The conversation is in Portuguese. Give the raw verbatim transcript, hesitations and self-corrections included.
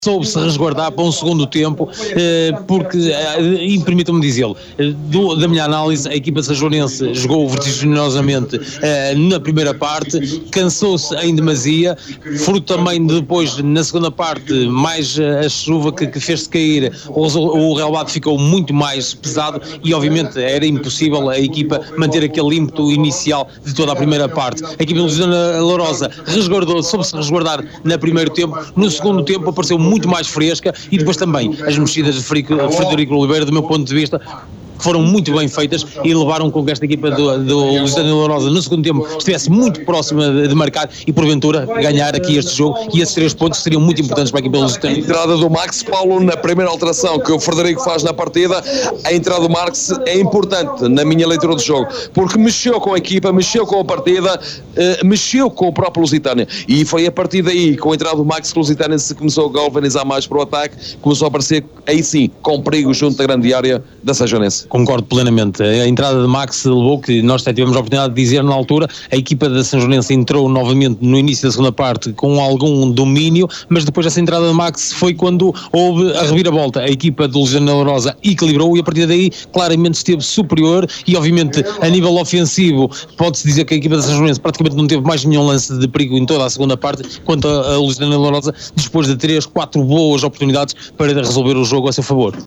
soube-se resguardar para um segundo tempo, porque, e permitam-me dizê-lo, da minha análise, a equipa sanjoanense jogou vertiginosamente na primeira parte, cansou-se em demasia, fruto também de depois, na segunda parte, mais a chuva que, que fez-se cair, o, o relevado ficou muito mais pesado e obviamente era impossível a equipa manter aquele ímpeto inicial de toda a primeira parte. A equipa de Lourosa resguardou, soube-se resguardar na primeiro tempo, no segundo tempo apareceu muito mais fresca e depois também as mexidas de Frederico Oliveira, do meu ponto de vista, foram muito bem feitas e levaram com que esta equipa do, do Lusitânia Lourosa no segundo tempo estivesse muito próxima de, de marcar e porventura ganhar aqui este jogo, e esses três pontos seriam muito importantes para a equipa do Lusitânia. A entrada do Max Paulo na primeira alteração que o Frederico faz na partida, a entrada do Max é importante na minha leitura do jogo, porque mexeu com a equipa, mexeu com a partida, uh, mexeu com o próprio Lusitânia, e foi a partir daí, com a entrada do Max, que o Lusitânia se começou a galvanizar mais para o ataque, começou a aparecer aí sim, com perigo junto da grande área da Sanjoanense. Concordo plenamente. A entrada de Max levou, que nós até tivemos a oportunidade de dizer na altura, a equipa da Sanjoanense entrou novamente no início da segunda parte com algum domínio, mas depois dessa entrada de Max foi quando houve a reviravolta. A equipa do Lusitânia Lourosa equilibrou e a partir daí claramente esteve superior e obviamente a nível ofensivo pode-se dizer que a equipa da Sanjoanense praticamente não teve mais nenhum lance de perigo em toda a segunda parte, quanto a, a Lusitânia Lourosa dispôs de três, quatro boas oportunidades para resolver o jogo a seu favor.